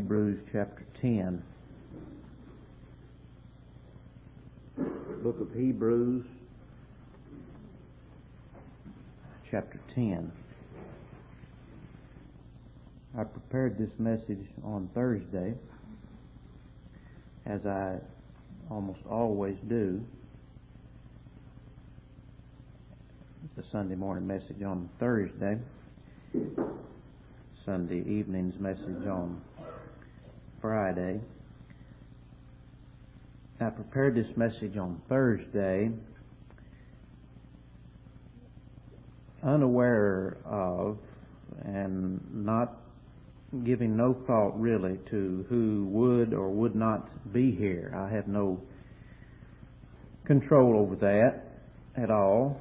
Hebrews chapter 10. Book of Hebrews chapter 10. I prepared this message on Thursday, as I almost always do. It's a Sunday morning message on Thursday, Sunday evening's message on Friday. I prepared this message on Thursday unaware of and not giving no thought really to who would or would not be here. I have no control over that at all.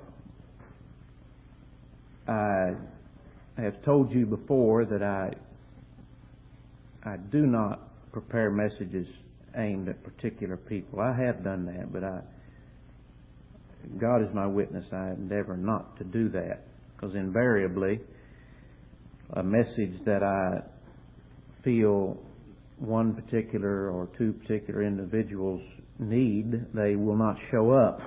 I have told you before that I do not prepare messages aimed at particular people. I have done that, but God is my witness, I endeavor not to do that, because invariably a message that I feel one particular or two particular individuals need, they will not show up,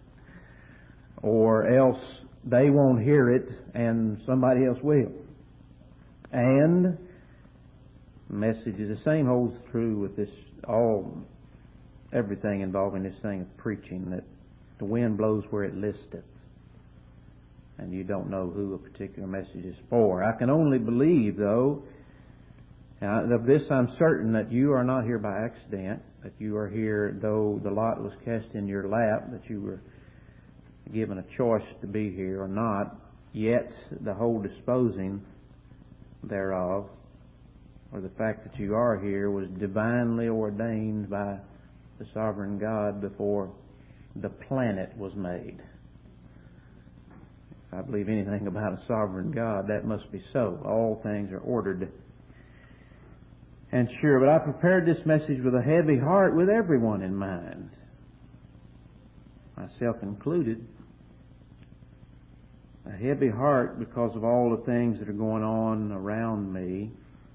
or else they won't hear it and somebody else will. And message is the same holds true with this, everything involving this thing of preaching, that the wind blows where it listeth, and you don't know who a particular message is for. I can only believe, though, of this I'm certain, that you are not here by accident, that you are here though the lot was cast in your lap, that you were given a choice to be here or not, yet the whole disposing thereof, or the fact that you are here, was divinely ordained by the sovereign God before the planet was made. If I believe anything about a sovereign God, that must be so. All things are ordered and sure. But I prepared this message with a heavy heart, with everyone in mind, myself included. A heavy heart because of all the things that are going on around me,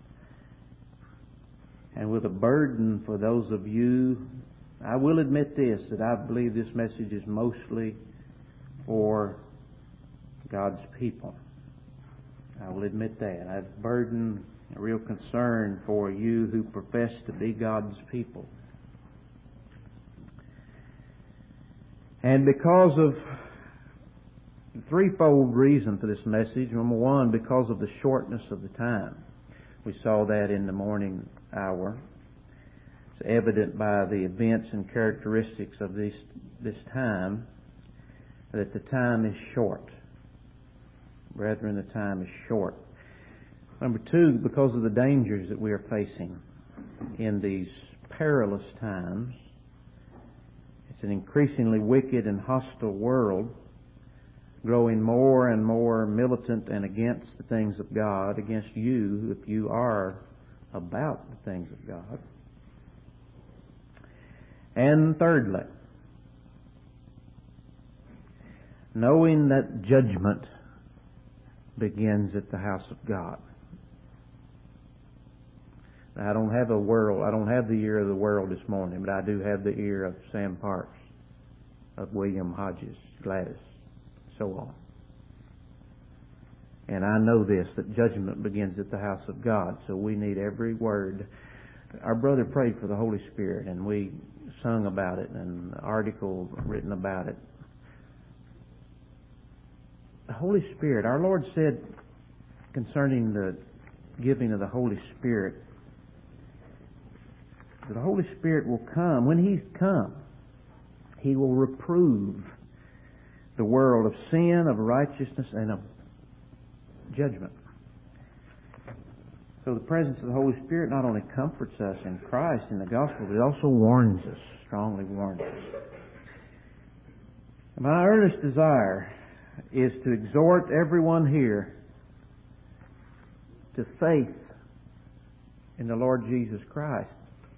and with a burden for those of you. I will admit this, that I believe this message is mostly for God's people. I will admit that. I have a burden, a real concern for you who profess to be God's people. And because of the threefold reason for this message. Number one, because of the shortness of the time. We saw that in the morning hour. It's evident by the events and characteristics of this time that the time is short. Brethren, the time is short. Number two, because of the dangers that we are facing in these perilous times. It's an increasingly wicked and hostile world, growing more and more militant and against the things of God, against you if you are about the things of God. And thirdly, knowing that judgment begins at the house of God. Now, I don't have the ear of the world this morning, but I do have the ear of Sam Parks, of William Hodges, Gladys, so on. And I know this, that judgment begins at the house of God, so we need every word. Our brother prayed for the Holy Spirit, and we sung about it, and an article written about it. The Holy Spirit, our Lord said concerning the giving of the Holy Spirit, that the Holy Spirit will come. When He's come, He will reprove the world of sin, of righteousness, and of judgment. So the presence of the Holy Spirit not only comforts us in Christ, in the gospel, but it also warns us, strongly warns us. My earnest desire is to exhort everyone here to faith in the Lord Jesus Christ,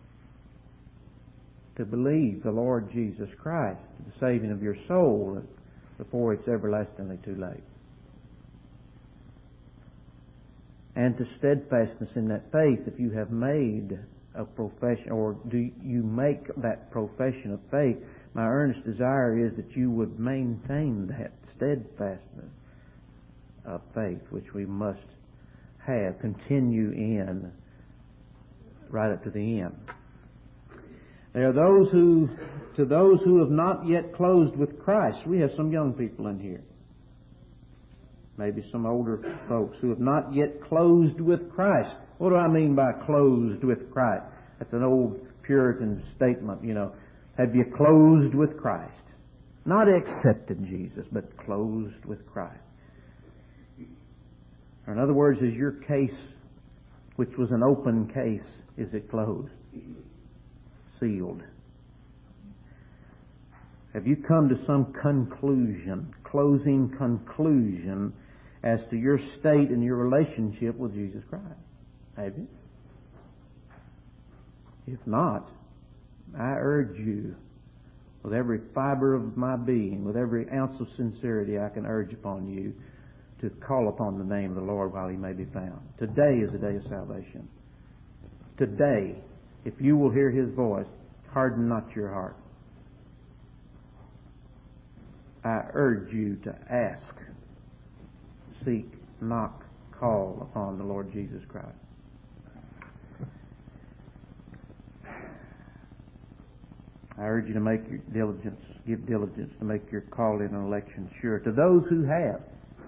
to believe the Lord Jesus Christ to the saving of your soul before it's everlastingly too late. and to steadfastness in that faith. If you have made a profession, or do you make that profession of faith, my earnest desire is that you would maintain that steadfastness of faith, which we must have, continue in right up to the end. There are those who have not yet closed with Christ. We have some young people in here. Maybe some older folks who have not yet closed with Christ. What do I mean by closed with Christ? That's an old Puritan statement, you know. Have you closed with Christ? Not accepted Jesus, but closed with Christ. Or in other words, is your case, which was an open case, is it closed? Sealed. Have you come to some conclusion, closing conclusion, as to your state and your relationship with Jesus Christ? Have you? If not, I urge you, with every fiber of my being, with every ounce of sincerity I can urge upon you, to call upon the name of the Lord while He may be found. Today is the day of salvation. Today, if you will hear His voice, harden not your heart. I urge you to ask, seek, knock, call upon the Lord Jesus Christ. I urge you to make your diligence, give diligence to make your calling and election sure. To those who have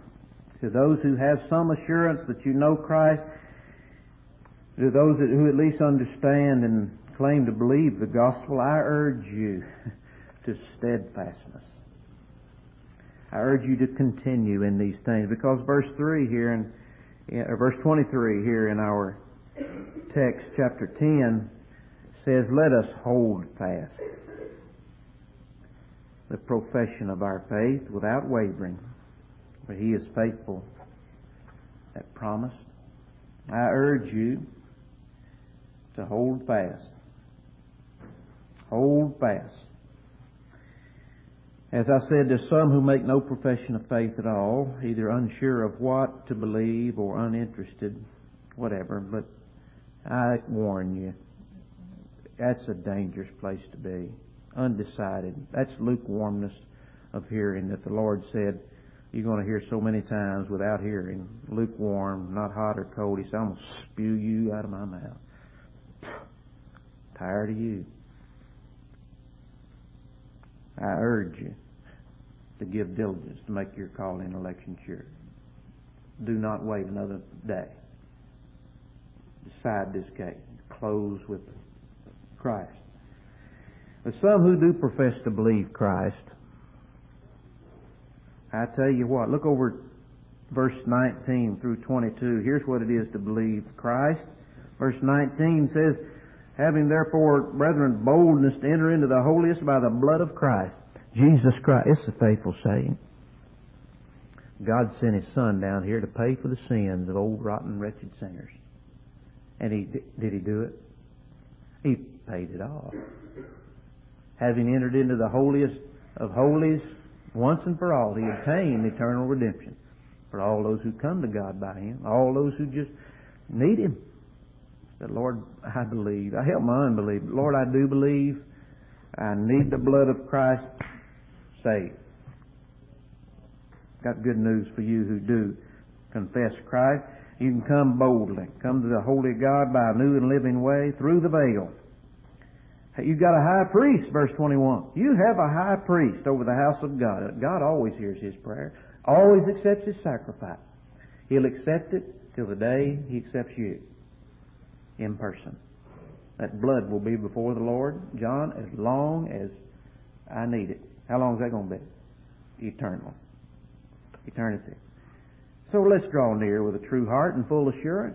some assurance that you know Christ, to those who at least understand and claim to believe the gospel, I urge you to steadfastness. I urge you to continue in these things, because verse 3 here or verse 23 here in our text, chapter 10, says, "Let us hold fast the profession of our faith without wavering, for He is faithful that promised." I urge you to hold fast. Hold fast. As I said, there's some who make no profession of faith at all, either unsure of what to believe or uninterested, whatever. But I warn you, that's a dangerous place to be. Undecided. That's lukewarmness of hearing that the Lord said you're going to hear so many times without hearing. Lukewarm, not hot or cold. He said, "I'm going to spew you out of my mouth." Tired of you. I urge you to give diligence to make your calling and election sure. Do not wait another day. Decide this case. Close with Christ. But some who do profess to believe Christ, I tell you what, look over at verse 19 through 22. Here's what it is to believe Christ. Verse 19 says, "Having therefore, brethren, boldness to enter into the holiest by the blood of Christ." Jesus Christ. It's a faithful saying. God sent His Son down here to pay for the sins of old, rotten, wretched sinners. And did He do it? He paid it off. Having entered into the holiest of holies once and for all, He obtained eternal redemption for all those who come to God by Him, all those who just need Him. Said, "Lord, I believe. I help my unbelief. Lord, I do believe. I need the blood of Christ. Saved." Got good news for you who do confess Christ. You can come boldly. Come to the holy God by a new and living way through the veil. You've got a high priest, verse 21. You have a high priest over the house of God. God always hears his prayer, always accepts his sacrifice. He'll accept it till the day He accepts you in person. That blood will be before the Lord, John, as long as I need it. How long is that going to be? Eternal. Eternity. So let's draw near with a true heart and full assurance.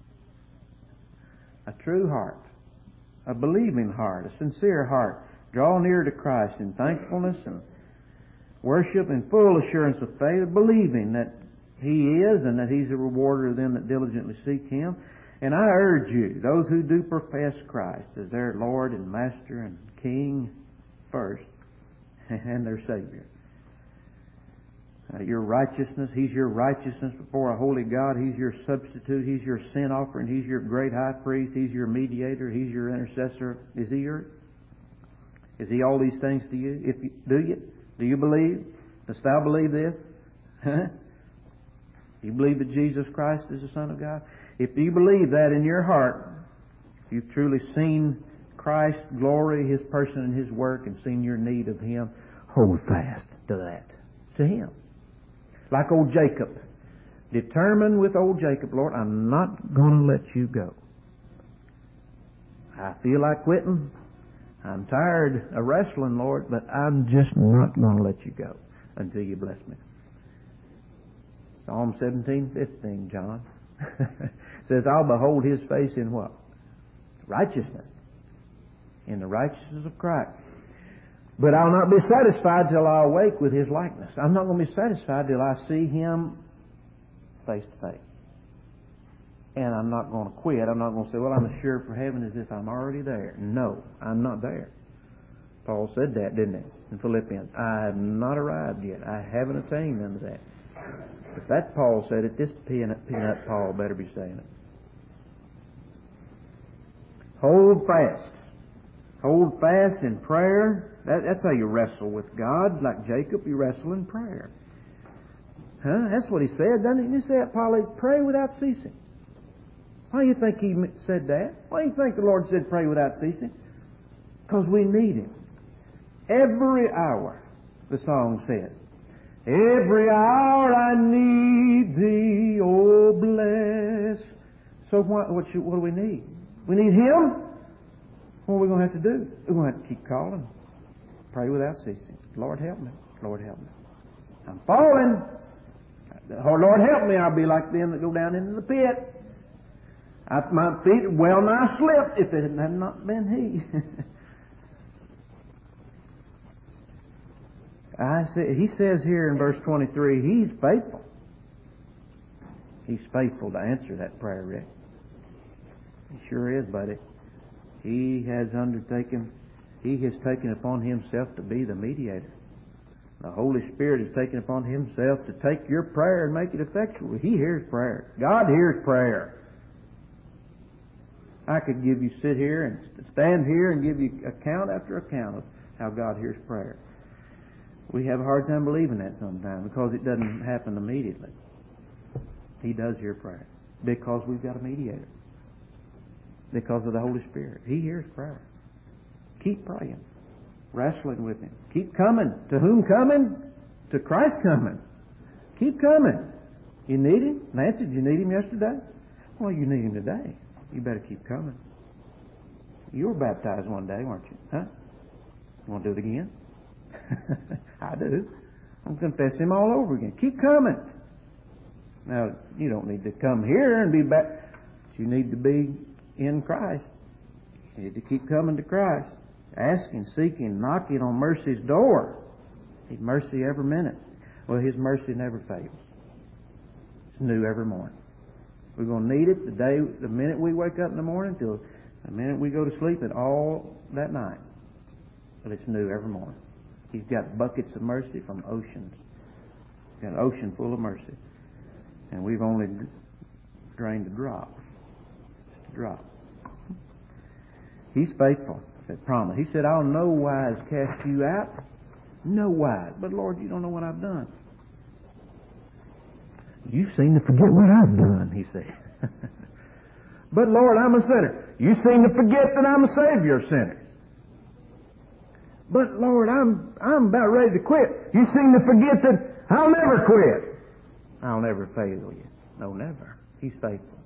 A true heart. A believing heart. A sincere heart. Draw near to Christ in thankfulness and worship and full assurance of faith, believing that He is and that He's a rewarder of them that diligently seek Him. And I urge you, those who do profess Christ as their Lord and Master and King first, and their Savior, Your righteousness. He's your righteousness before a holy God. He's your substitute. He's your sin offering. He's your great high priest. He's your mediator. He's your intercessor. Is He yours? Is He all these things to you? Do you? Do you believe? Dost thou believe this? Huh? Do you believe that Jesus Christ is the Son of God? If you believe that in your heart, you've truly seen Christ's glory, His person and His work, and seen your need of Him, hold fast to that, to Him. Like old Jacob. Determined with old Jacob, Lord, I'm not going to let you go. I feel like quitting. I'm tired of wrestling, Lord, but I'm just not going to let you go until you bless me. Psalm 17:15, John. Says, I'll behold His face in what? Righteousness. In the righteousness of Christ. But I'll not be satisfied till I awake with His likeness. I'm not going to be satisfied till I see Him face to face. And I'm not going to quit. I'm not going to say, well, I'm as sure for heaven as if I'm already there. No, I'm not there. Paul said that, didn't he, in Philippians? I have not arrived yet. I haven't attained unto that. If that Paul said it, this peanut Paul better be saying it. Hold fast. Hold fast in prayer. That's how you wrestle with God. Like Jacob, you wrestle in prayer. Huh? That's what he said, doesn't he? He said, Paul, pray without ceasing. Why do you think he said that? Why do you think the Lord said pray without ceasing? Because we need Him. Every hour, the song says. Every hour I need Thee, oh bless. So what do we need? We need Him. What are we going to have to do? We're going to have to keep calling. Pray without ceasing. Lord help me. Lord help me. I'm falling. Oh, Lord help me. I'll be like them that go down into the pit. My feet well nigh slipped if it had not been He. He says here in verse 23, He's faithful. He's faithful to answer that prayer, Rick. He sure is, buddy. He has taken upon Himself to be the mediator. The Holy Spirit has taken upon Himself to take your prayer and make it effectual. He hears prayer. God hears prayer. I could sit here and stand here and give you account after account of how God hears prayer. We have a hard time believing that sometimes because it doesn't happen immediately. He does hear prayer because we've got a mediator. Because of the Holy Spirit. He hears prayer. Keep praying. Wrestling with Him. Keep coming. To whom coming? To Christ coming. Keep coming. You need Him? Nancy, did you need Him yesterday? Well, you need Him today. You better keep coming. You were baptized one day, weren't you? Huh? You want to do it again? I do. I'm going to confess Him all over again. Keep coming. Now, you don't need to come here and be back. You need to be in Christ. You need to keep coming to Christ. Asking, seeking, knocking on mercy's door. His mercy every minute. Well, His mercy never fails. It's new every morning. We're going to need it the minute we wake up in the morning till the minute we go to sleep and all that night. But it's new every morning. He's got buckets of mercy from oceans. He's got an ocean full of mercy. And we've only drained a drop. Just a drop. He's faithful. That promise. He said, I'll no wise cast you out. No wise. But Lord, you don't know what I've done. You seem to forget what I've done, He said. But Lord, I'm a sinner. You seem to forget that I'm a Savior of sinners. But Lord, I'm about ready to quit. You seem to forget that I'll never quit. I'll never fail you. No, never. He's faithful.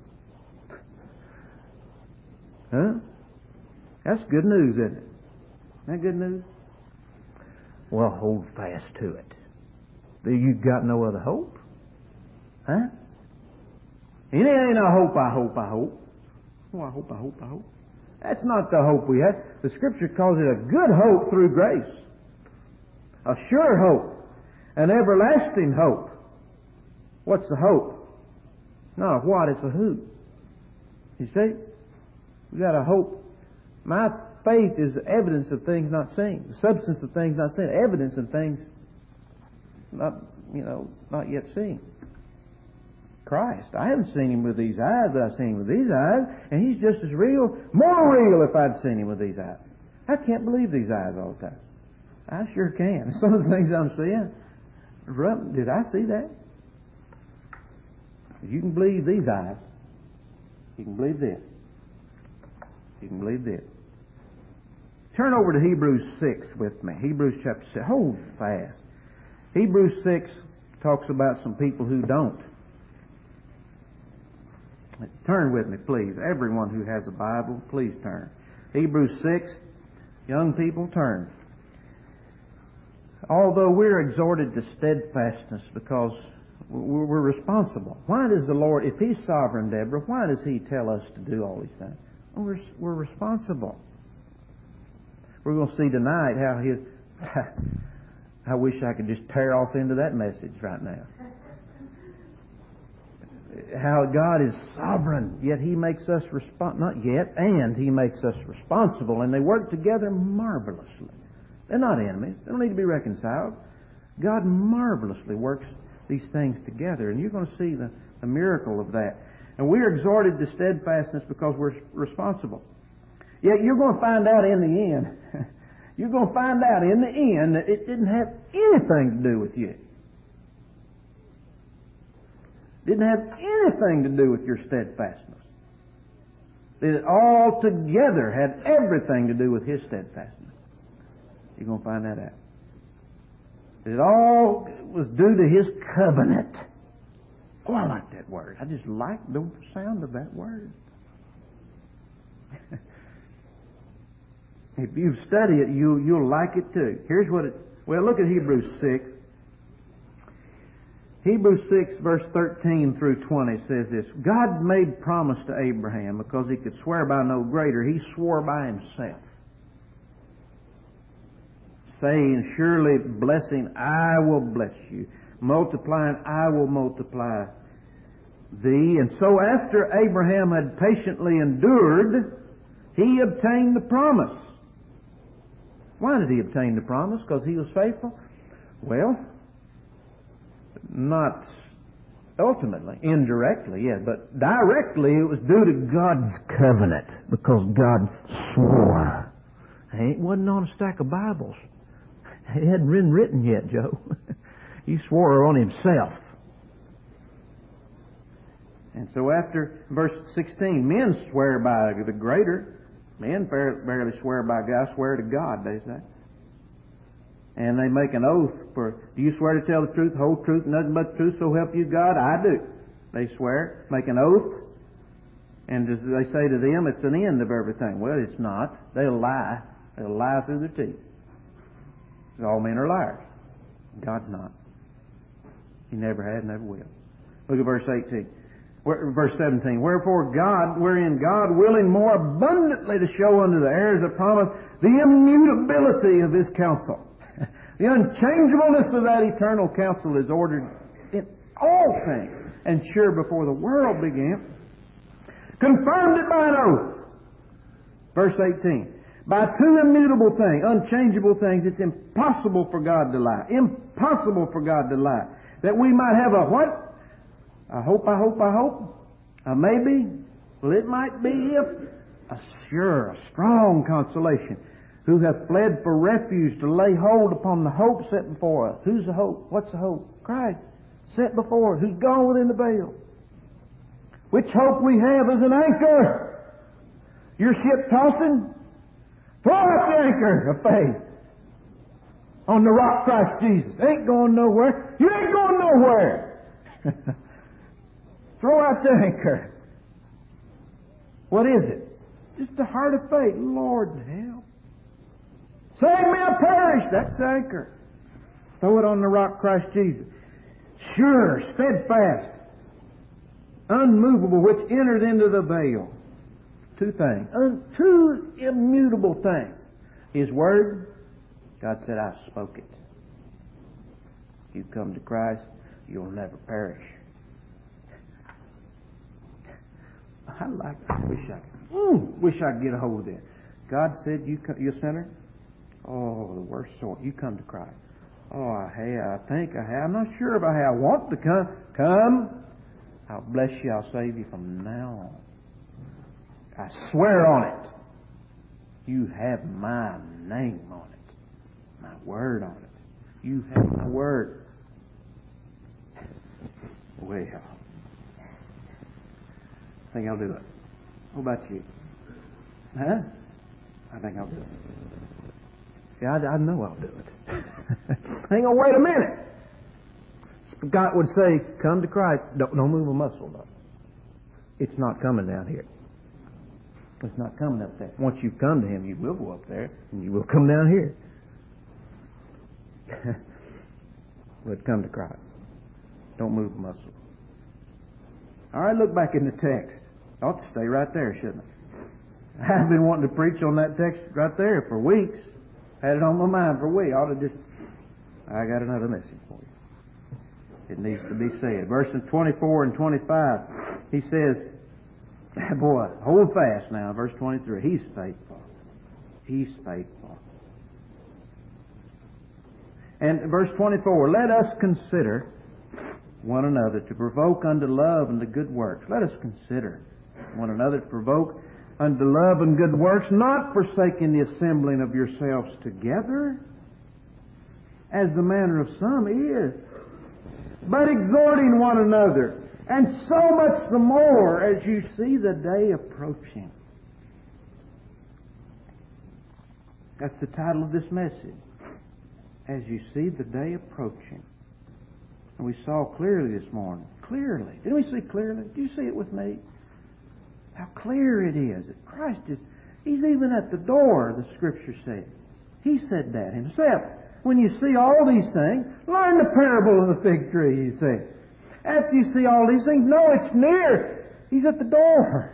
Huh? That's good news, isn't it? Isn't that good news? Well, hold fast to it. You've got no other hope. Huh? It ain't a hope, I hope. Oh, I hope. That's not the hope we have. The Scripture calls it a good hope through grace. A sure hope. An everlasting hope. What's the hope? Not a what, it's a who. You see? We got a hope. My faith is the evidence of things not seen. The substance of things not seen. Evidence of things not yet seen. Christ. I haven't seen Him with these eyes, but I've seen Him with these eyes, and He's just as real, more real if I'd seen Him with these eyes. I can't believe these eyes all the time. I sure can. Some of the things I'm seeing, did I see that? If you can believe these eyes, you can believe this. You can believe this. Turn over to Hebrews 6 with me. Hebrews chapter 6. Hold fast. Hebrews 6 talks about some people who don't. Turn with me, please. Everyone who has a Bible, please turn. Hebrews 6. Young people, turn. Although we're exhorted to steadfastness because we're responsible. Why does the Lord, if He's sovereign, Deborah, why does He tell us to do all these things? We're responsible. We're going to see tonight how I wish I could just tear off into that message right now. How God is sovereign, yet He makes us and He makes us responsible, and they work together marvelously. They're not enemies. They don't need to be reconciled. God marvelously works these things together, and you're going to see the miracle of that. And we're exhorted to steadfastness because we're responsible. Yet you're going to find out in the end, that it didn't have anything to do with you. Didn't have anything to do with your steadfastness. It altogether had everything to do with His steadfastness. You're going to find that out. It all was due to His covenant. Oh, I like that word. I just like the sound of that word. If you study it, you'll like it too. Here's what well, look at Hebrews 6. Hebrews 6 verse 13 through 20 says this. God made promise to Abraham because He could swear by no greater. He swore by Himself, saying, surely blessing, I will bless you. Multiplying, I will multiply thee. And so after Abraham had patiently endured, he obtained the promise. Why did he obtain the promise? Because he was faithful? Well, not ultimately, indirectly, yes, but directly it was due to God's covenant, because God swore. It wasn't on a stack of Bibles. It hadn't been written yet, Joe. He swore on Himself. And so after verse 16, men swear by the greater. Men barely swear by God, swear to God, they say. And they make an oath for, do you swear to tell the truth, the whole truth, nothing but the truth, so help you God? I do. They swear, make an oath, and as they say to them, it's an end of everything. Well, it's not. They'll lie. They'll lie through their teeth. All men are liars. God's not. He never had, never will. Look at verse 18. Verse 17. Wherefore God, wherein God willing more abundantly to show unto the heirs of promise the immutability of His counsel. The unchangeableness of that eternal counsel is ordered in all things, and sure before the world began. Confirmed it by an oath. Verse 18. By two immutable things, unchangeable things, it's impossible for God to lie. Impossible for God to lie. That we might have a what? I hope. A maybe. Well, it might be a sure, a strong consolation. Who have fled for refuge to lay hold upon the hope set before us. Who's the hope? What's the hope? Christ. Set before us. Who's gone within the veil. Which hope we have is an anchor. Your ship tossing? Throw out the anchor of faith on the rock Christ Jesus. Ain't going nowhere. You ain't going nowhere. Throw out the anchor. What is it? Just the heart of faith. Lord, help. Save me, I perish. That's the anchor. Throw it on the rock Christ Jesus. Sure, steadfast, unmovable, which enters into the veil. Two things. Two immutable things. His Word, God said, I spoke it. You come to Christ, you'll never perish. I wish I could get a hold of that. God said, you sinner? Oh, the worst sort. You come to Christ. Oh, I think I have. I'm not sure about how I want to come. Come. I'll bless you. I'll save you from now on. I swear on it. You have my name on it. My word on it. You have my word. Well, I think I'll do it. What about you? Huh? I think I'll do it. See, I know I'll do it. Hang on, wait a minute. God would say, come to Christ. Don't move a muscle, though. It's not coming down here. It's not coming up there. Once you come to Him, you will go up there, and you will come down here. But come to Christ. Don't move a muscle. All right, look back in the text. Ought to stay right there, shouldn't it? I've been wanting to preach on that text right there for weeks. Had it on my mind for a week. I got another message for you. It needs to be said. Verses 24 and 25, he says, boy, hold fast now, verse 23. He's faithful. He's faithful. And verse 24, let us consider one another to provoke unto love and to good works. Let us consider one another to provoke unto love and good works, not forsaking the assembling of yourselves together, as the manner of some is, but exhorting one another, and so much the more as you see the day approaching. That's the title of this message. As you see the day approaching. And we saw clearly this morning. Clearly. Didn't we see clearly? Do you see it with me? How clear it is that Christ is, He's even at the door, the Scripture says. He said that Himself. When you see all these things, learn the parable of the fig tree, He said. After you see all these things, know it's near. He's at the door.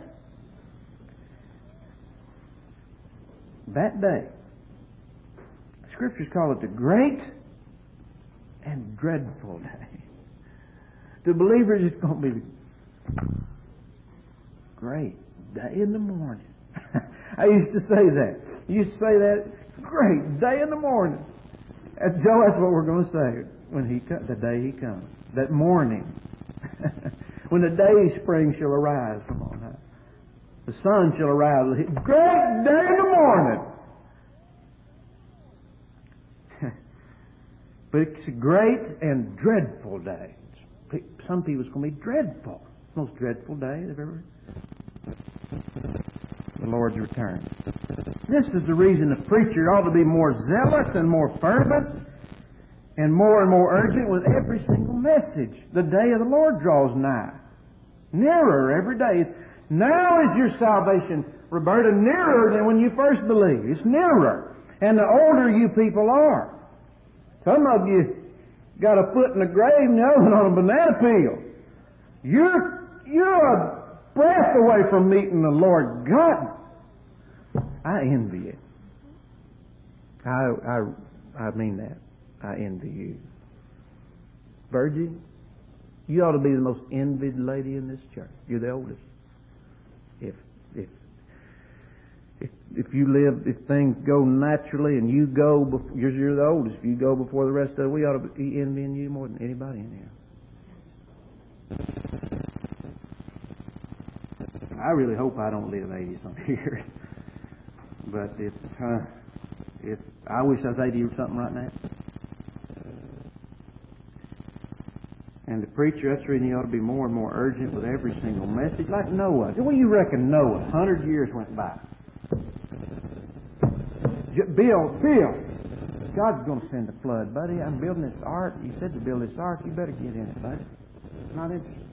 That day, the Scriptures call it the great and dreadful day. To believers, it's going to be great day in the morning. I used to say that. You used to say that, great day in the morning. Joe, that's what we're going to say when the day He comes. That morning. When the day spring shall arise from on high. The sun shall arise. Great day in the morning. But it's a great and dreadful day. Some people it's going to be dreadful. It's the most dreadful day they've ever. The Lord's return. This is the reason the preacher ought to be more zealous and more fervent and more urgent with every single message. The day of the Lord draws nigh. Nearer every day. Now is your salvation, Roberta, nearer than when you first believed. It's nearer. And the older you people are. Some of you got a foot in the grave and the other one on a banana peel. You're a breath away from meeting the Lord God. I envy it. I mean that. I envy you. Virgin, you ought to be the most envied lady in this church. You're the oldest. If you live, if things go naturally and you go, you're the oldest. If you go before the rest of us, we ought to be envying you more than anybody in here. I really hope I don't live 80 some years. But if I wish I was 80 or something right now. And the preacher, that's the reason he ought to be more and more urgent with every single message. Like Noah. What do you reckon Noah? 100 years went by. Bill, God's going to send a flood, buddy. I'm building this ark. He said to build this ark. You better get in it, buddy. Not interested.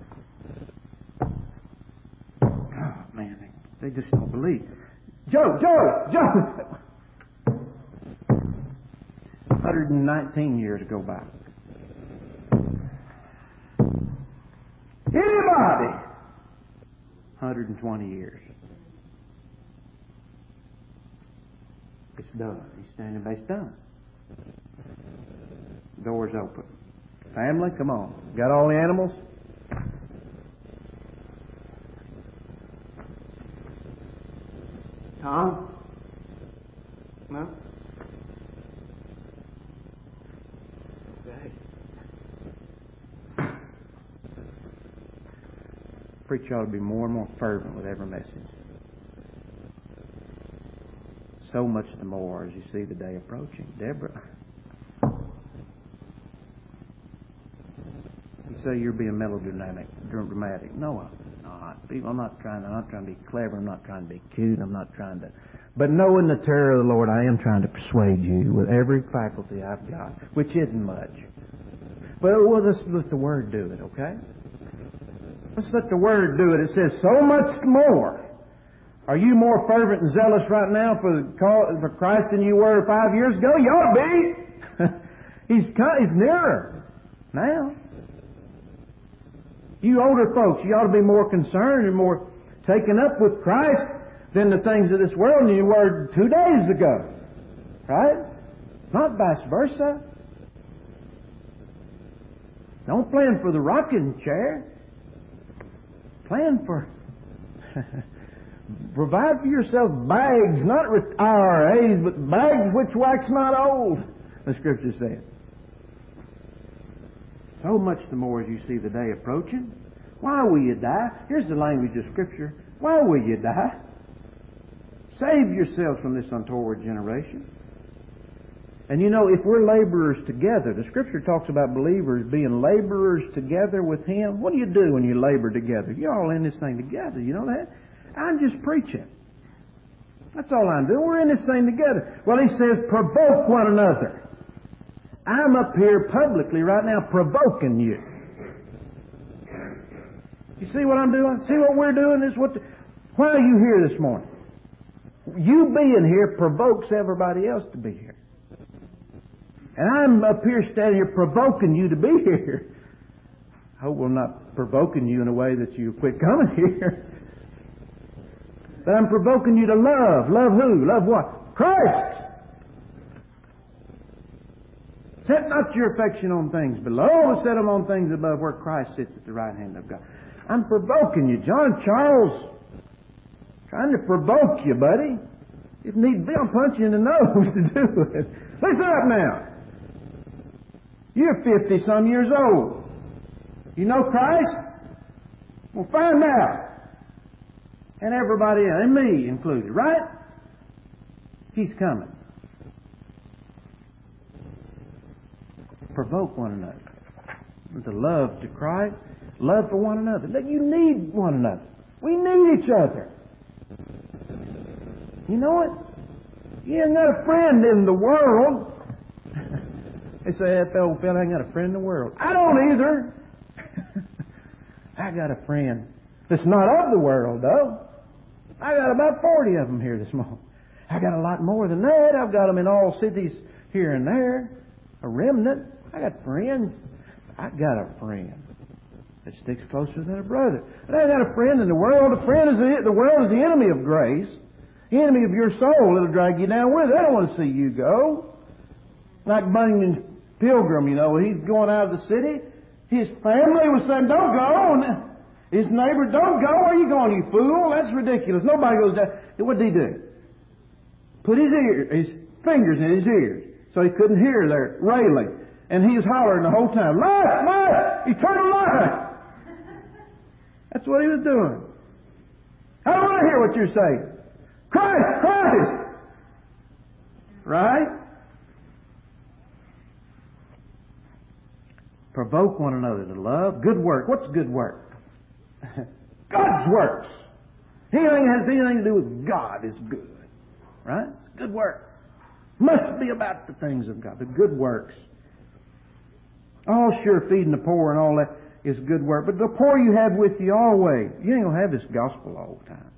Oh, man, they just don't believe. Joe! 119 years go by. Anybody? 120 years. It's done. He's standing by. It's done. Doors open. Family, come on. Got all the animals? Tom? No? preacher ought to be more and more fervent with every message. So much the more as you see the day approaching. Deborah, you say you're being melodramatic. No, I'm not. I'm not trying to be clever. I'm not trying to be cute. I'm not trying to. But knowing the terror of the Lord, I am trying to persuade you with every faculty I've got, which isn't much. But let's let the Word do it, okay? Let's let the Word do it. It says, so much more. Are you more fervent and zealous right now for Christ than you were 5 years ago? You ought to be. He's nearer now. You older folks, you ought to be more concerned and more taken up with Christ than the things of this world than you were 2 days ago. Right? Not vice versa. Don't plan for the rocking chair. Plan for... Provide for yourselves bags, not IRAs, but bags which wax not old, the Scripture says. So much the more as you see the day approaching. Why will you die? Here's the language of Scripture. Why will you die? Save yourselves from this untoward generation. And you know, if we're laborers together, the Scripture talks about believers being laborers together with Him. What do you do when you labor together? You're all in this thing together. You know that? I'm just preaching. That's all I'm doing. We're in this thing together. Well, he says, provoke one another. I'm up here publicly right now provoking you. You see what I'm doing? See what we're doing? Why are you here this morning? You being here provokes everybody else to be here. And I'm up here standing here provoking you to be here. I hope I'm not provoking you in a way that you quit coming here. But I'm provoking you to love. Love who? Love what? Christ! Set not your affection on things below, but set them on things above where Christ sits at the right hand of God. I'm provoking you, John Charles. Trying to provoke you, buddy. If need be, I'll punch you in the nose to do it. Listen up now. You're 50-some years old. You know Christ? Well, find out. And everybody else, and me included, right? He's coming. Provoke one another. To love to Christ, love for one another. You need one another. We need each other. You know what? You ain't got a friend in the world. They say, that old fella ain't got a friend in the world. I don't either. I got a friend that's not of the world, though. I got about 40 of them here this morning. I got a lot more than that. I've got them in all cities here and there. A remnant. I got friends. I got a friend that sticks closer than a brother. But I got a friend in the world. The world is the enemy of grace. The enemy of your soul. It'll drag you down with it. I don't want to see you go. Like Bunyan's pilgrim, you know, when he's going out of the city, his family was saying, don't go. And his neighbor, don't go. Where are you going, you fool? That's ridiculous. Nobody goes down. What did he do? Put his fingers in his ears so he couldn't hear their railing. And he was hollering the whole time, life, life, eternal life. That's what he was doing. I don't want to hear what you're saying. Christ, Christ. Right? Provoke one another to love. Good work. What's good work? God's works. Anything that has anything to do with God is good. Right? It's good work. Must be about the things of God. The good works. Oh, sure, feeding the poor and all that is good work. But the poor you have with you always. You ain't going to have this gospel all the time.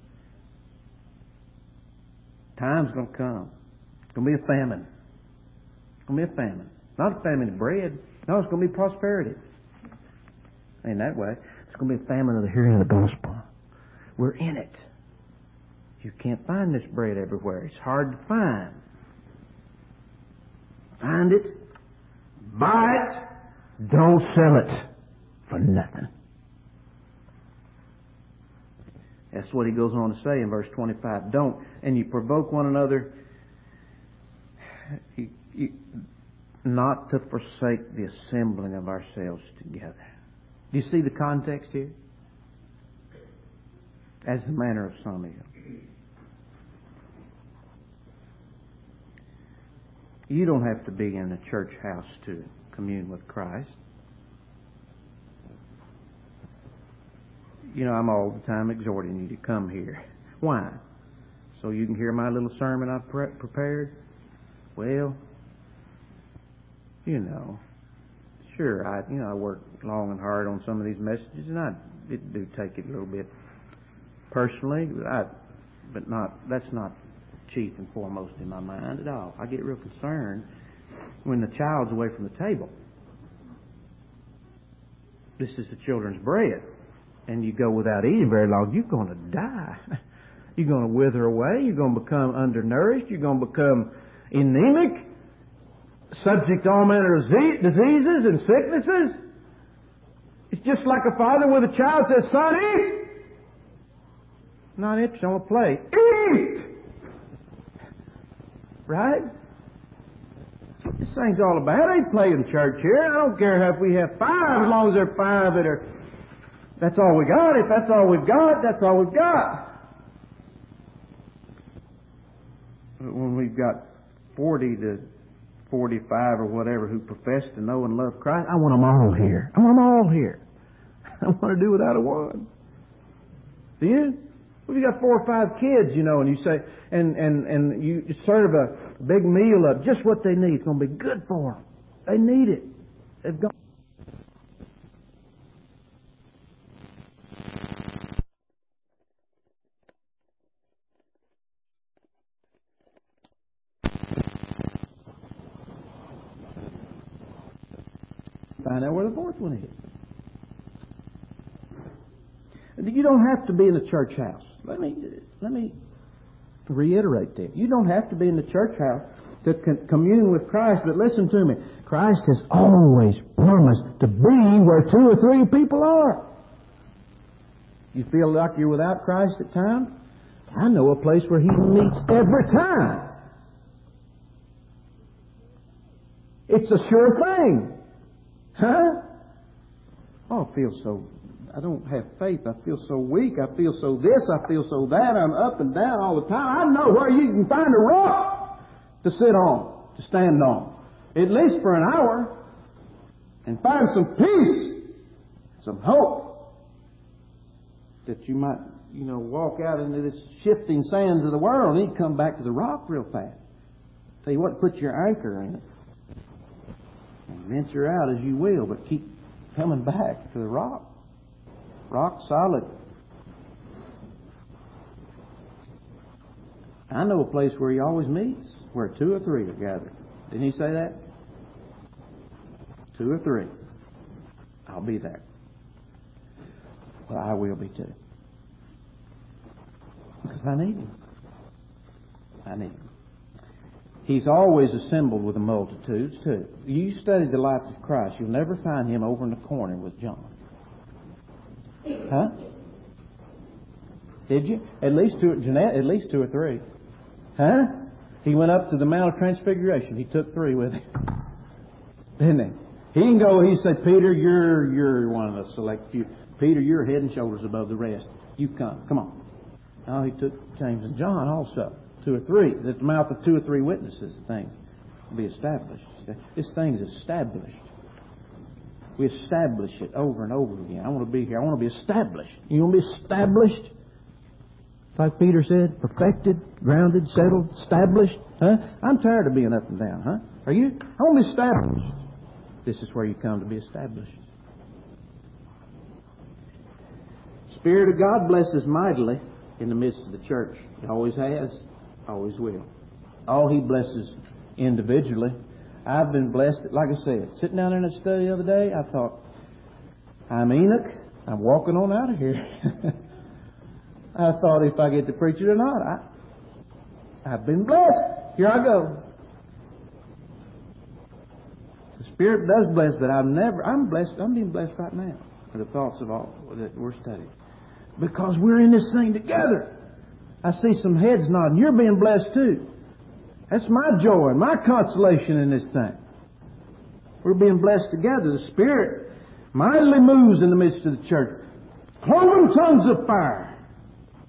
Time's going to come. It's going to be a famine. It's going to be a famine. Not a famine of bread. No, it's going to be prosperity. In that way, it's going to be a famine of the hearing of the gospel. We're in it. You can't find this bread everywhere. It's hard to find. Find it. Buy it. Don't sell it for nothing. That's what he goes on to say in verse 25. Don't. And you provoke one another not to forsake the assembling of ourselves together. Do you see the context here? as the manner of some is. You don't have to be in a church house to commune with Christ. You know, I'm all the time exhorting you to come here. Why? So you can hear my little sermon I've prepared? Well, you know, sure, I work long and hard on some of these messages, and I do take it a little bit personally, but that's not chief and foremost in my mind at all. I get real concerned when the child's away from the table. This is the children's bread, and you go without eating very long, you're going to die. You're going to wither away. You're going to become undernourished. You're going to become anemic, subject to all manner of diseases and sicknesses. It's just like a father with a child says, "Son, eat." Not interested on a plate. Eat! Right? That's what this thing's all about. I ain't playing church here. I don't care if we have 5, as long as there are 5 that are... That's all we got. If that's all we've got, that's all we've got. But when we've got 40 to 45 or whatever who profess to know and love Christ, I want them all here. I want them all here. I don't want to do without a one. Do you? Well, if you got 4 or 5 kids, you know, and you say, and you serve a big meal of just what they need, it's going to be good for them. They need it. They've got. Find out where the 4th one is. You don't have to be in the church house. Let me reiterate that. You don't have to be in the church house to commune with Christ, but listen to me. Christ has always promised to be where 2 or 3 people are. You feel like you're without Christ at times? I know a place where He meets every time. It's a sure thing. Huh? Oh, I don't have faith. I feel so weak. I feel so this. I feel so that. I'm up and down all the time. I know where you can find a rock to sit on, to stand on, at least for an hour, and find some peace, some hope that you might, walk out into this shifting sands of the world and you come back to the rock real fast. Tell you what, put your anchor in it and venture out as you will, but keep coming back to the rock. Rock solid. I know a place where He always meets, where 2 or 3 are gathered. Didn't He say that? 2 or 3. I'll be there. Well, I will be too. Because I need Him. I need Him. He's always assembled with the multitudes too. You study the life of Christ, you'll never find Him over in the corner with John. Huh? Did you? At least 2 or 3. Huh? He went up to the Mount of Transfiguration. He took 3 with Him. Didn't he? He can go, he said, Peter, you're one of the select few. Peter, you're head and shoulders above the rest. You come. Come on. Now he took James and John also. 2 or 3. At the mouth of 2 or 3 witnesses, the thing will be established. This thing's established. We establish it over and over again. I want to be here. I want to be established. You want to be established? Like Peter said, perfected, grounded, settled, established. Huh? I'm tired of being up and down, huh? Are you? I want to be established. This is where you come to be established. Spirit of God blesses mightily in the midst of the church. He always has, always will. All He blesses individually. I've been blessed, like I said, sitting down in that study the other day, I thought, I'm Enoch, I'm walking on out of here. I thought if I get to preach it or not, I've been blessed. Here I go. The Spirit does bless, but I'm blessed, I'm being blessed right now for the thoughts of all that we're studying. Because we're in this thing together. I see some heads nodding. You're being blessed too. That's my joy, my consolation in this thing. We're being blessed together. The Spirit mightily moves in the midst of the church. Cloven tongues of fire.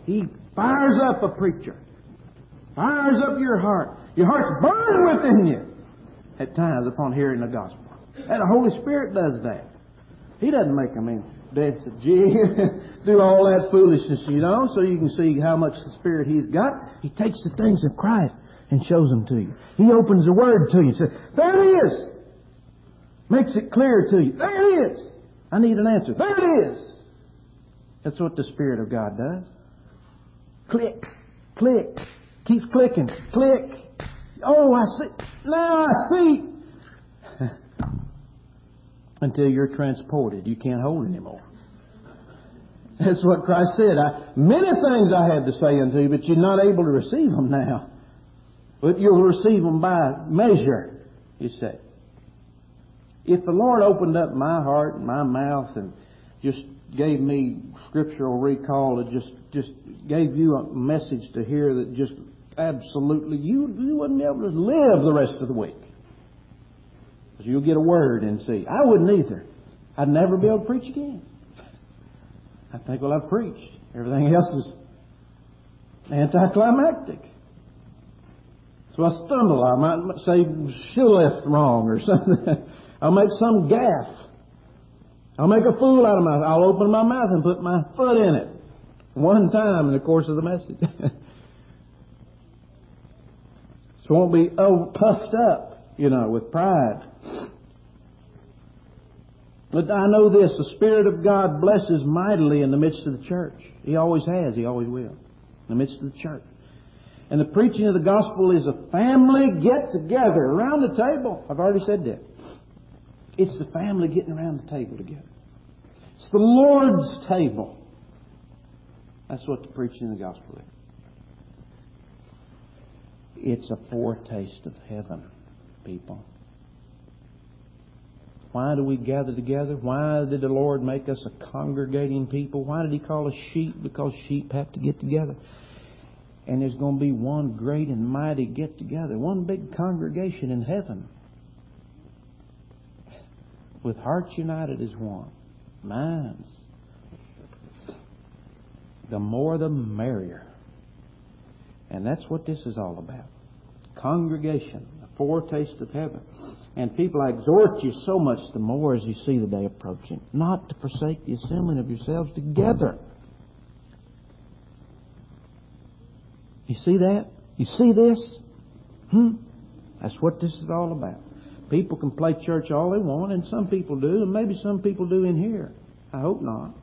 He fires up a preacher. Fires up your heart. Your heart's burning within you at times upon hearing the gospel. And the Holy Spirit does that. He doesn't make them dance a jig, do all that foolishness, so you can see how much the Spirit He's got. He takes the things of Christ and shows them to you. He opens the Word to you and says, there it is. Makes it clear to you. There it is. I need an answer. There it is. That's what the Spirit of God does. Click, click, keeps clicking, click. Oh, I see. Now I see. Until you're transported. You can't hold anymore. That's what Christ said. Many things I have to say unto you, but you're not able to receive them now. But you'll receive them by measure, you say. If the Lord opened up my heart and my mouth and just gave me scriptural recall, and just gave you a message to hear that just absolutely, you wouldn't be able to live the rest of the week. Because you'll get a word and see. I wouldn't either. I'd never be able to preach again. I think, well, I've preached. Everything else is anticlimactic. So I stumble. I might say shilleth wrong or something. I'll make some gaffe. I'll make a fool out of myself. I'll open my mouth and put my foot in it. One time in the course of the message. So I won't be puffed up, with pride. But I know this, the Spirit of God blesses mightily in the midst of the church. He always has, He always will. In the midst of the church. And the preaching of the gospel is a family get-together around the table. I've already said that. It's the family getting around the table together. It's the Lord's table. That's what the preaching of the gospel is. It's a foretaste of heaven, people. Why do we gather together? Why did the Lord make us a congregating people? Why did He call us sheep? Because sheep have to get together. And there's going to be one great and mighty get together. One big congregation in heaven. With hearts united as one. Minds. The more the merrier. And that's what this is all about. Congregation. A foretaste of heaven. And people, I exhort you so much the more as you see the day approaching, not to forsake the assembling of yourselves together. You see that? You see this? That's what this is all about. People can play church all they want, and some people do, and maybe some people do in here. I hope not.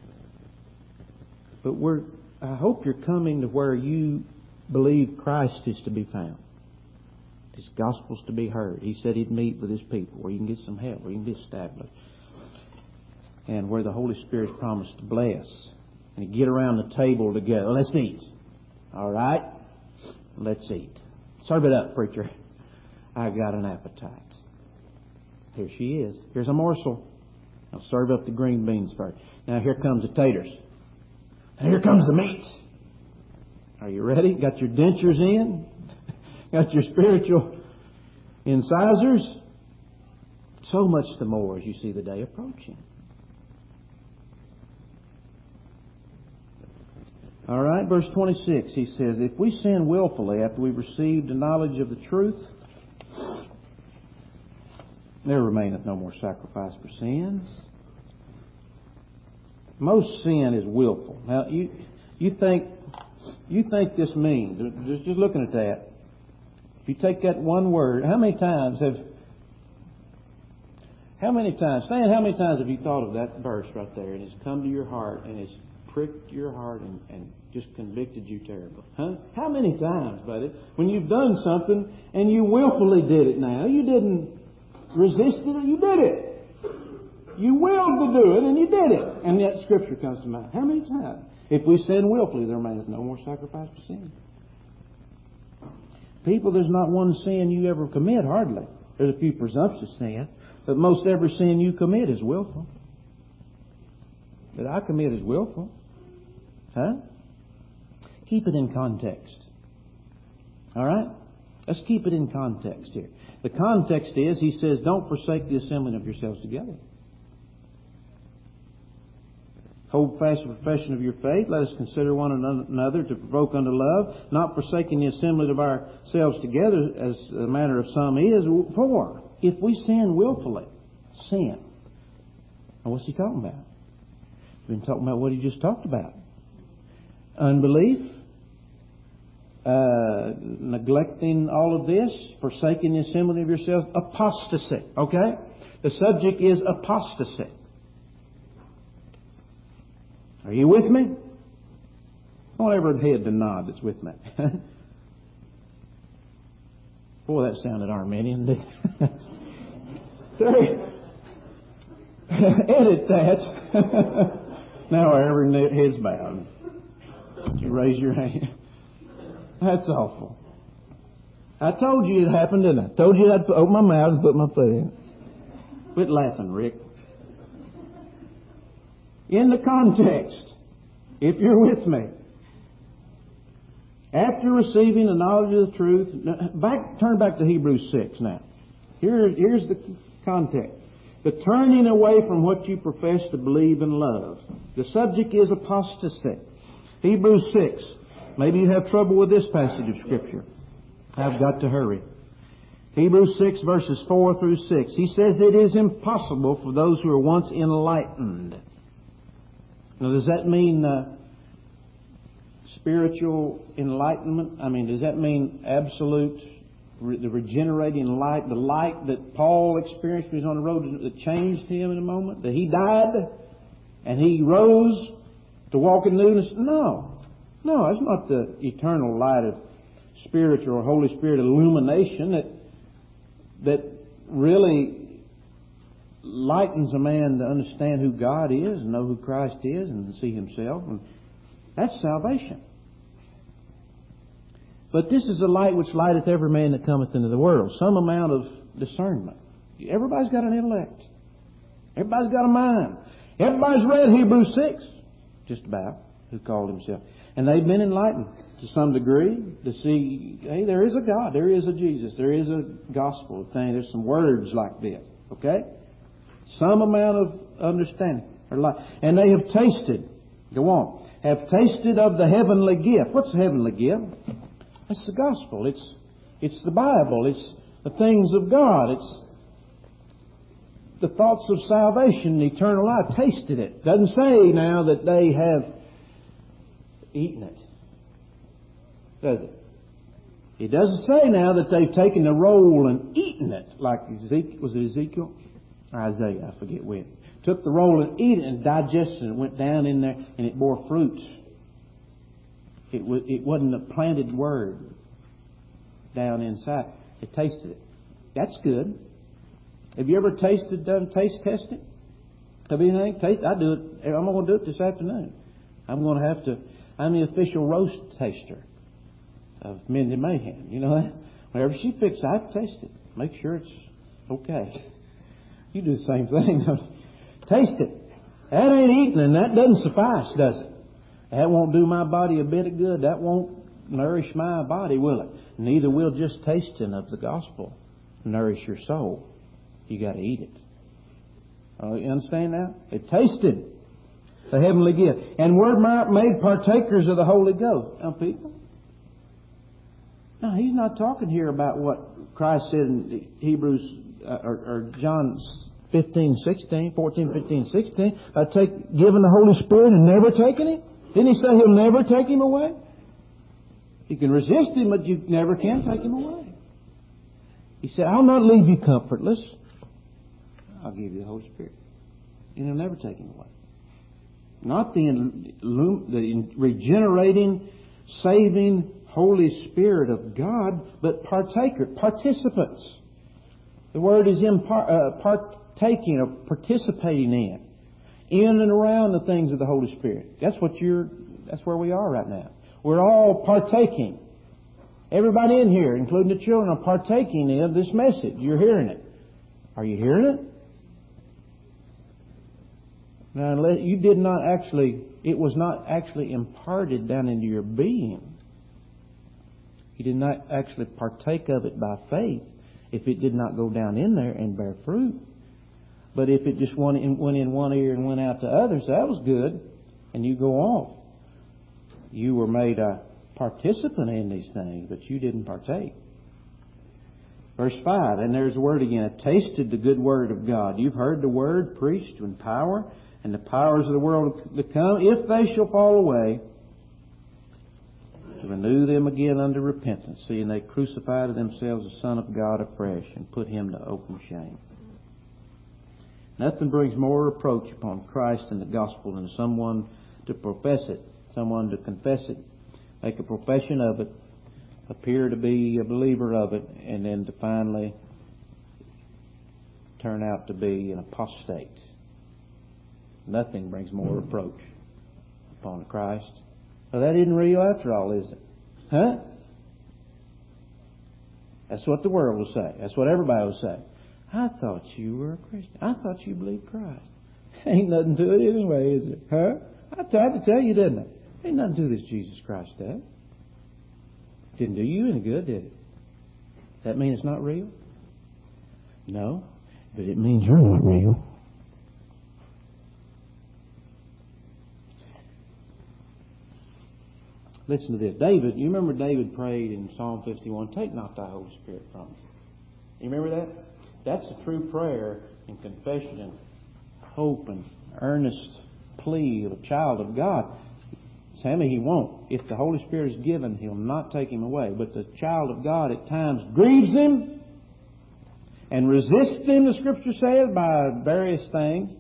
But I hope you're coming to where you believe Christ is to be found. His gospel's to be heard. He said He'd meet with His people where you can get some help, where you can be established. And where the Holy Spirit's promised to bless. And get around the table together. Let's eat. All right? Let's eat. Serve it up, preacher. I got an appetite. Here she is. Here's a morsel. I'll serve up the green beans first. Now here comes the taters. And here comes the meat. Are you ready? Got your dentures in? Got your spiritual incisors? So much the more as you see the day approaching. All right, verse 26, he says, if we sin willfully after we've received the knowledge of the truth, there remaineth no more sacrifice for sins. Most sin is willful. Now, you think this means, just looking at that, if you take that one word, how many times, Stan, how many times have you thought of that verse right there and it's come to your heart and it's pricked your heart and just convicted you terribly? Huh? How many times, buddy? When you've done something and you willfully did it now. You didn't resist it, you did it. You willed to do it and you did it. And that scripture comes to mind. How many times? If we sin willfully, there remains no more sacrifice for sin. People, there's not one sin you ever commit, hardly. There's a few presumptuous sins, but most every sin you commit is willful. That I commit is willful. Huh? Keep it in context. All right? Let's keep it in context here. The context is, he says, don't forsake the assembling of yourselves together. Hold fast the profession of your faith. Let us consider one another to provoke unto love, not forsaking the assembly of ourselves together, as the manner of some is. For if we sin willfully, sin. And what's he talking about? We've been talking about what he just talked about. Unbelief, neglecting all of this, forsaking the assembly of yourselves, apostasy. Okay? The subject is apostasy. Are you with me? I want every head to nod that's with me. Boy, that sounded Arminian, didn't it? Edit that. Now every head's bowed. You raise your hand. That's awful. I told you it happened, didn't I? Told you I'd open my mouth and put my foot in. Quit laughing, Rick. In the context, if you're with me, after receiving the knowledge of the truth, turn back to Hebrews 6 now. Here's the context. The turning away from what you profess to believe and love. The subject is apostasy. Hebrews 6. Maybe you have trouble with this passage of Scripture. I've got to hurry. Hebrews 6 verses 4 through 6. He says it is impossible for those who are once enlightened. Now, does that mean spiritual enlightenment? I mean, does that mean absolute, the regenerating light, the light that Paul experienced when he was on the road that changed him in a moment? That he died and he rose to walk in newness? No, that's not the eternal light of spiritual or Holy Spirit illumination that really lightens a man to understand who God is and know who Christ is and see himself. And that's salvation. But this is the light which lighteth every man that cometh into the world. Some amount of discernment. Everybody's got an intellect. Everybody's got a mind. Everybody's read Hebrews 6. Just about. Who called himself. And they've been enlightened to some degree to see, hey, there is a God. There is a Jesus. There is a gospel thing. There's some words like this. Okay? Some amount of understanding. And they have tasted. Go on. Have tasted of the heavenly gift. What's the heavenly gift? It's the gospel. It's the Bible. It's the things of God. It's the thoughts of salvation and eternal life. Tasted it. Doesn't say now that they have eaten it. Does it? It doesn't say now that they've taken the roll and eaten it. Like Ezekiel. Was it Ezekiel? Isaiah, I forget when. Took the roll and ate it and digested it. It went down in there and it bore fruit. It wasn't a planted word down inside. It tasted it. That's good. Have you ever done taste testing? Have you anything? I do it. I'm going to do it this afternoon. I'm the official roast taster of Mindy Mayhem. You know that? Whenever she picks, I taste it. Make sure it's okay. You do the same thing. Taste it. That ain't eating, and that doesn't suffice, does it? That won't do my body a bit of good. That won't nourish my body, will it? Neither will just tasting of the gospel nourish your soul. You got to eat it. You understand now? They tasted the heavenly gift, and were made partakers of the Holy Ghost. Now, people. Now, he's not talking here about what Christ said in Hebrews or John 14, 15, 16, about giving the Holy Spirit and never taking Him? Didn't He say He'll never take Him away? You can resist Him, but you never can take Him away. He said, I'll not leave you comfortless. I'll give you the Holy Spirit. And He'll never take Him away. Not the regenerating, saving Holy Spirit of God, but participants. The word is partaking or participating in and around the things of the Holy Spirit. That's where we are right now. We're all partaking. Everybody in here, including the children, are partaking in this message. You're hearing it. Are you hearing it? Now, unless you did not actually, it was not actually imparted down into your being. You did not actually partake of it by faith if it did not go down in there and bear fruit. But if it just went in one ear and went out to others, that was good. And you go on. You were made a participant in these things, but you didn't partake. Verse 5, and there's the word again, tasted the good word of God. You've heard the word preached in power, and the powers of the world to come, if they shall fall away, to renew them again unto repentance, seeing they crucify to themselves the Son of God afresh, and put him to open shame. Nothing brings more reproach upon Christ and the gospel than someone to profess it, someone to confess it, make a profession of it, appear to be a believer of it, and then to finally turn out to be an apostate. Nothing brings more reproach upon Christ. Well, that isn't real after all, is it? Huh? That's what the world will say. That's what everybody will say. I thought you were a Christian. I thought you believed Christ. Ain't nothing to it anyway, is it? Huh? I tried to tell you, didn't I? Ain't nothing to this Jesus Christ stuff. Didn't do you any good, did it? That mean it's not real? No, but it means you're not real. Listen to this. David, you remember David prayed in Psalm 51, take not thy Holy Spirit from me. You remember that? That's a true prayer and confession and hope and earnest plea of a child of God. Sammy, he won't. If the Holy Spirit is given, he'll not take him away. But the child of God at times grieves him and resists him, the Scripture says, by various things.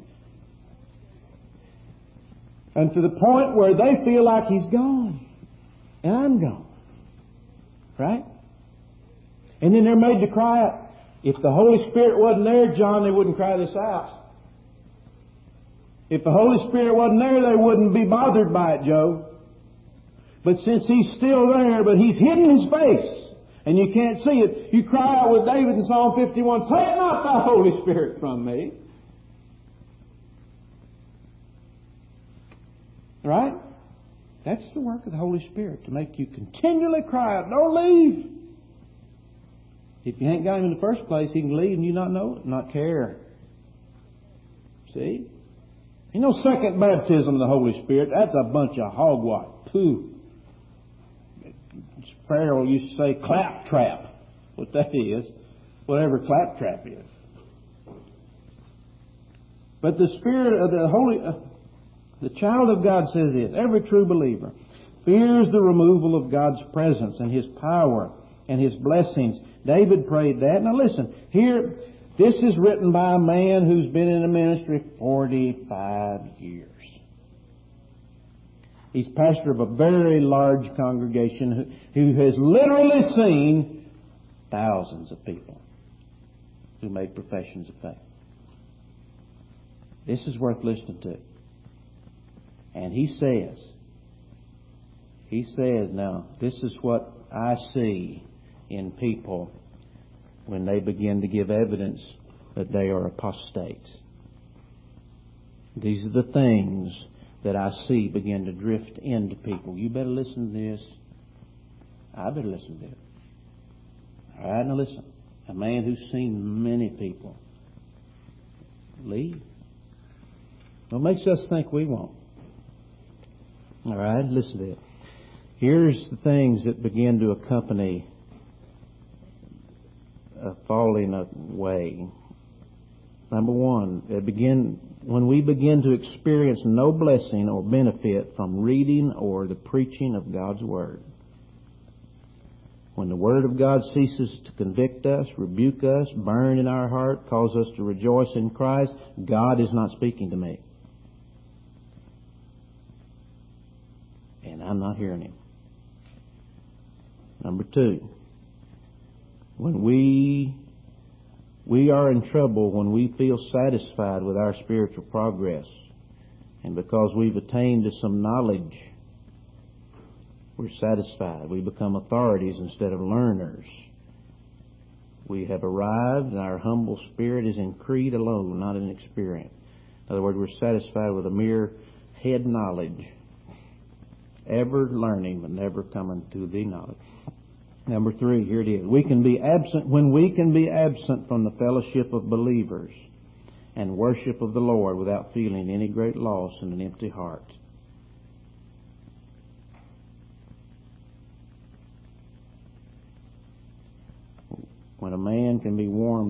And to the point where they feel like he's gone. And I'm gone. Right? And then they're made to cry out. If the Holy Spirit wasn't there, John, they wouldn't cry this out. If the Holy Spirit wasn't there, they wouldn't be bothered by it, Joe. But since He's still there, but He's hidden His face, and you can't see it, you cry out with David in Psalm 51, take not thy Holy Spirit from me. Right? That's the work of the Holy Spirit, to make you continually cry out, don't leave. If you ain't got Him in the first place, He can leave and you not know it, not care. See? You know, second baptism of the Holy Spirit, that's a bunch of hogwash. Pooh. Farrell used to say claptrap. What that is. Whatever claptrap is. But the Spirit of the Holy... the child of God says this, every true believer fears the removal of God's presence and His power and His blessings. David prayed that. Now listen, here, this is written by a man who's been in the ministry 45 years. He's pastor of a very large congregation who has literally seen thousands of people who made professions of faith. This is worth listening to. And he says, now, this is what I see in people when they begin to give evidence that they are apostates. These are the things that I see begin to drift into people. You better listen to this. I better listen to it. All right, now listen. A man who's seen many people leave. What makes us think we won't? All right, listen to it. Here's the things that begin to accompany a falling away. Number one, when we begin to experience no blessing or benefit from reading or the preaching of God's Word. When the Word of God ceases to convict us, rebuke us, burn in our heart, cause us to rejoice in Christ, God is not speaking to me. And I'm not hearing Him. Number two, when we are in trouble when we feel satisfied with our spiritual progress. And because we've attained to some knowledge, we're satisfied. We become authorities instead of learners. We have arrived and our humble spirit is in creed alone, not in experience. In other words, we're satisfied with a mere head knowledge. Ever learning but never coming to the knowledge. Number three, here it is. When we can be absent from the fellowship of believers and worship of the Lord without feeling any great loss and an empty heart.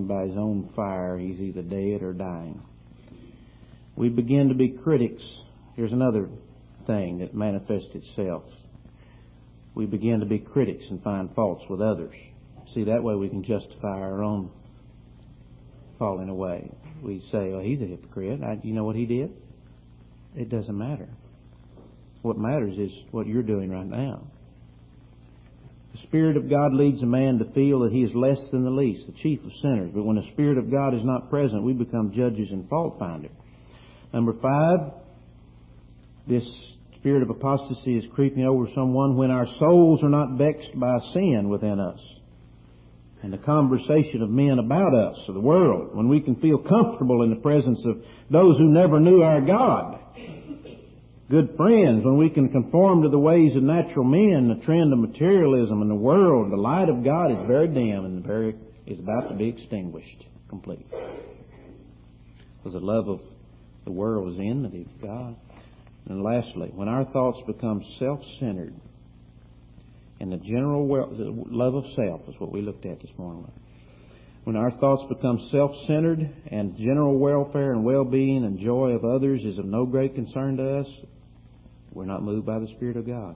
consumed by his own fire, he's either dead or dying. We begin to be critics. Here's another thing that manifests itself. We begin to be critics and find faults with others. See, that way we can justify our own falling away. We say, oh, he's a hypocrite. You know what he did? It doesn't matter. What matters is what you're doing right now. The Spirit of God leads a man to feel that he is less than the least, the chief of sinners. But when the Spirit of God is not present, we become judges and fault finders. Number 5, this spirit of apostasy is creeping over someone when our souls are not vexed by sin within us and the conversation of men about us or the world, when we can feel comfortable in the presence of those who never knew our God. Good friends, when we can conform to the ways of natural men, the trend of materialism in the world, the light of God is very dim and is about to be extinguished completely. Because the love of the world is enmity of God. And lastly, when our thoughts become self-centered, and the love of self is what we looked at this morning. When our thoughts become self-centered and general welfare and well-being and joy of others is of no great concern to us, we're not moved by the Spirit of God.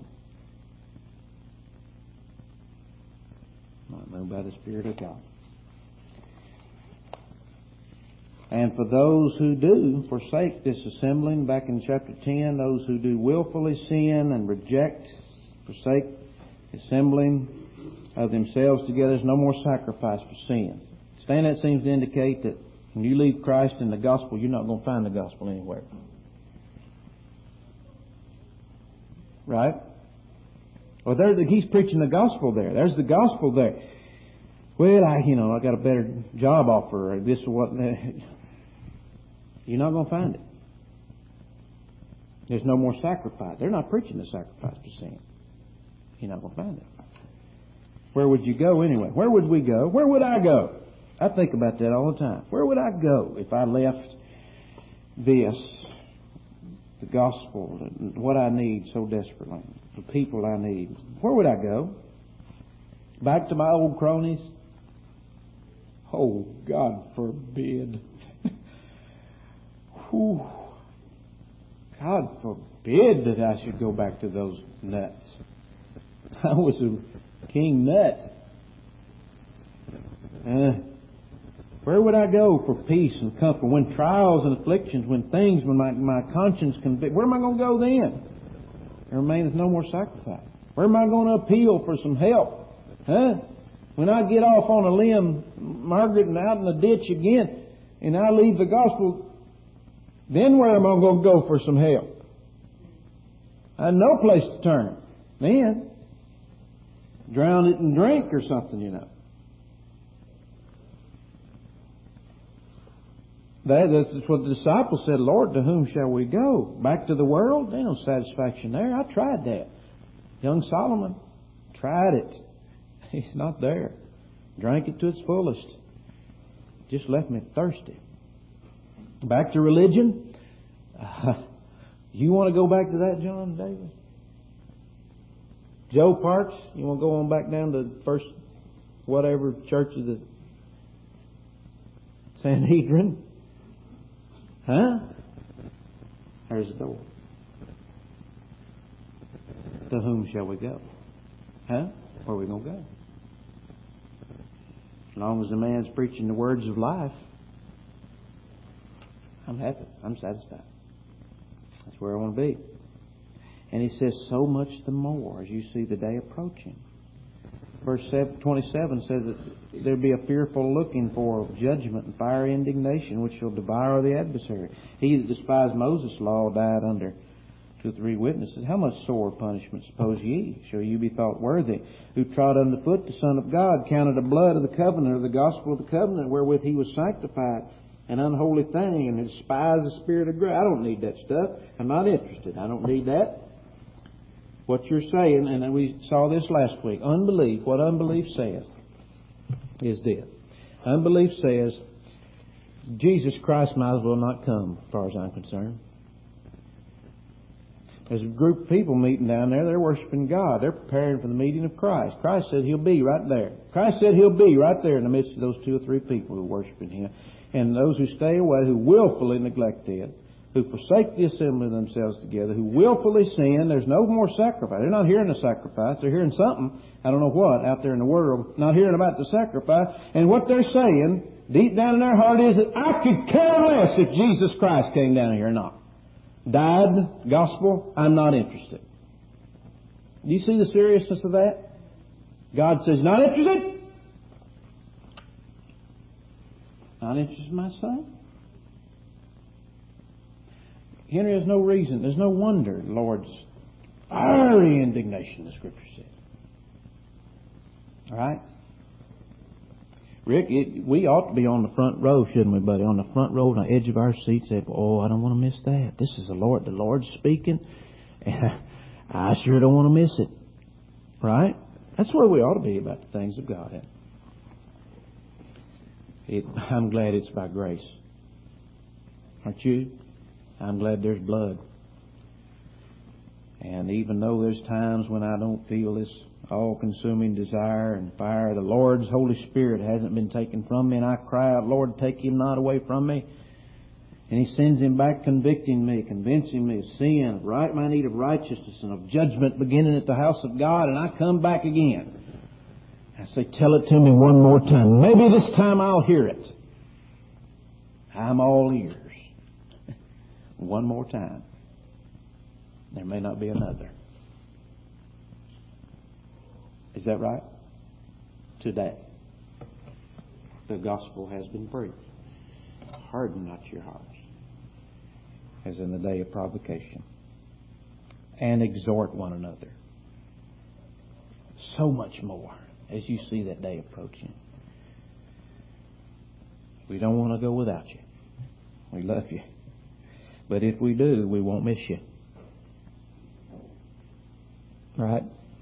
Not moved by the Spirit of God. And for those who do forsake this assembling, back in chapter 10, those who do willfully sin and forsake assembling of themselves together, there's no more sacrifice for sin. Stan, that seems to indicate that when you leave Christ and the gospel, you're not going to find the gospel anywhere. Right? Well, he's preaching the gospel there. There's the gospel there. Well, I got a better job offer, or this or what. You're not going to find it. There's no more sacrifice. They're not preaching the sacrifice for sin. You're not going to find it. Where would you go anyway? Where would we go? Where would I go? I think about that all the time. Where would I go if I left this, the gospel, what I need so desperately, the people I need? Where would I go? Back to my old cronies? Oh, God forbid. Whew. God forbid that I should go back to those nuts. I was a king nut. Where would I go for peace and comfort? When trials and afflictions, when my conscience convict, where am I going to go then? There remaineth no more sacrifice. Where am I going to appeal for some help? When I get off on a limb, Margaret, and out in the ditch again, and I leave the gospel, then where am I going to go for some help? I have no place to turn. Then, drown it in drink or something, That's what the disciples said, Lord, to whom shall we go? Back to the world? There's no satisfaction there. I tried that. Young Solomon tried it. He's not there. Drank it to its fullest. Just left me thirsty. Back to religion? You want to go back to that, John David? Joe Parks, you want to go on back down to first whatever church of the Sanhedrin? There's the door. To whom shall we go? Where are we going to go? As long as the man's preaching the words of life, I'm happy. I'm satisfied. That's where I want to be. And he says, so much the more as you see the day approaching. Verse 27 says that there be a fearful looking for of judgment and fiery indignation, which shall devour the adversary. He that despised Moses' law died under 2 or 3 witnesses. How much sore punishment suppose ye? Shall you be thought worthy, who trod under foot the Son of God, counted the blood of the covenant, or the gospel of the covenant, wherewith he was sanctified, an unholy thing, and despised the spirit of grace? I don't need that stuff. I'm not interested. I don't need that. What you're saying, and we saw this last week, unbelief, what unbelief says is this. Unbelief says, Jesus Christ might as well not come, as far as I'm concerned. There's a group of people meeting down there. They're worshiping God. They're preparing for the meeting of Christ. Christ said He'll be right there. Christ said He'll be right there in the midst of those 2 or 3 people who are worshiping Him. And those who stay away, who willfully neglect it, who forsake the assembly of themselves together, who willfully sin, there's no more sacrifice. They're not hearing a sacrifice. They're hearing something, I don't know what, out there in the world, not hearing about the sacrifice. And what they're saying, deep down in their heart, is that I could care less if Jesus Christ came down here or not. Died, gospel, I'm not interested. Do you see the seriousness of that? God says, not interested? Not interested in my son? Henry, there's no reason, there's no wonder the Lord's fiery indignation, the Scripture says. All right? Rick, we ought to be on the front row, shouldn't we, buddy? On the front row, on the edge of our seat, say, oh, I don't want to miss that. This is the Lord. The Lord's speaking, and I sure don't want to miss it. Right? That's where we ought to be about the things of God. I'm glad it's by grace. Aren't you? I'm glad there's blood. And even though there's times when I don't feel this all-consuming desire and fire, the Lord's Holy Spirit hasn't been taken from me, and I cry out, Lord, take Him not away from me. And He sends Him back convicting me, convincing me of sin, of my need of righteousness and of judgment beginning at the house of God, and I come back again. I say, tell it to me one more time. Maybe this time I'll hear it. I'm all ears. One more time. There may not be another. Is that right? Today, the gospel has been preached. Harden not your hearts, as in the day of provocation, and exhort one another. So much more as you see that day approaching. We don't want to go without you. We love you. But if we do, we won't miss you. Right?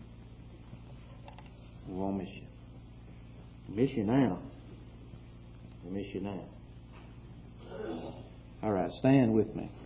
We won't miss you. We miss you now. We miss you now. All right, stand with me.